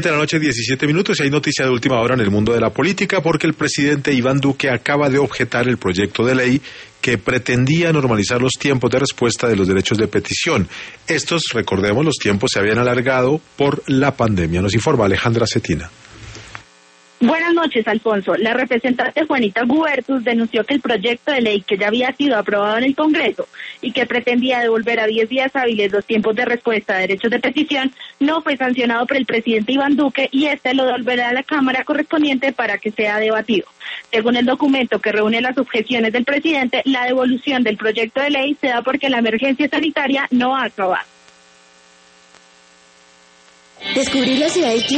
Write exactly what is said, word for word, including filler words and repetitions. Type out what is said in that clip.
De la noche, diecisiete minutos, y hay noticia de última hora en el mundo de la política porque el presidente Iván Duque acaba de objetar el proyecto de ley que pretendía normalizar los tiempos de respuesta de los derechos de petición. Estos, recordemos, los tiempos se habían alargado por la pandemia. Nos informa Alejandra Cetina. Buenas noches, Alfonso. La representante Juanita Gubertus denunció que el proyecto de ley que ya había sido aprobado en el Congreso y que pretendía devolver a diez días hábiles los tiempos de respuesta a derechos de petición no fue sancionado por el presidente Iván Duque y este lo devolverá a la Cámara correspondiente para que sea debatido. Según el documento que reúne las objeciones del presidente, la devolución del proyecto de ley se da porque la emergencia sanitaria no ha acabado. Descubrir la ciudad y